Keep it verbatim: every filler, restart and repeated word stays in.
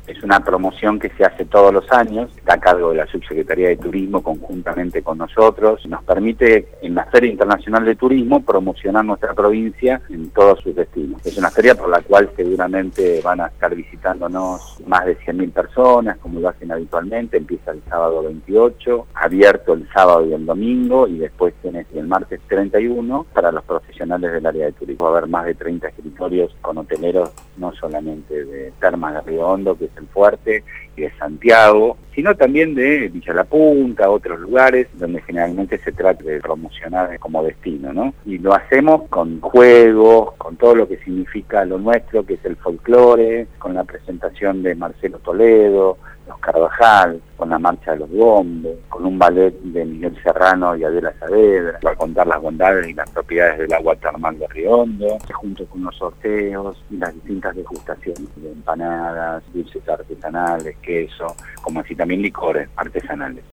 Es una promoción que se hace todos los años, está a cargo de la Subsecretaría de Turismo conjuntamente con nosotros. Nos permite en la Feria Internacional de Turismo promocionar nuestra provincia en todos sus destinos. Es una feria por la cual seguramente van a estar visitándonos más de cien mil personas, como lo hacen habitualmente. Empieza el sábado veintiocho, abierto el sábado y el domingo, y después tenés el martes treinta y uno para los profesionales del área de turismo. Va a haber más de treinta escritorios con hoteleros, no solamente de Termas de Río Hondo, que es el fuerte, y de Santiago, sino también de Villa La Punta, otros lugares donde generalmente se trata de promocionar como destino, ¿no? Y lo hacemos con juegos, con todo lo que significa lo nuestro, que es el folclore, con la presentación de Marcelo Toledo, los Carvajal, con la marcha de los bombos, con un ballet de Miguel Serrano y Adela Saavedra, para contar las bondades y las propiedades del agua termal de Río Hondo, junto con los sorteos y las distintas degustaciones de empanadas, dulces artesanales, queso, como así también licores artesanales.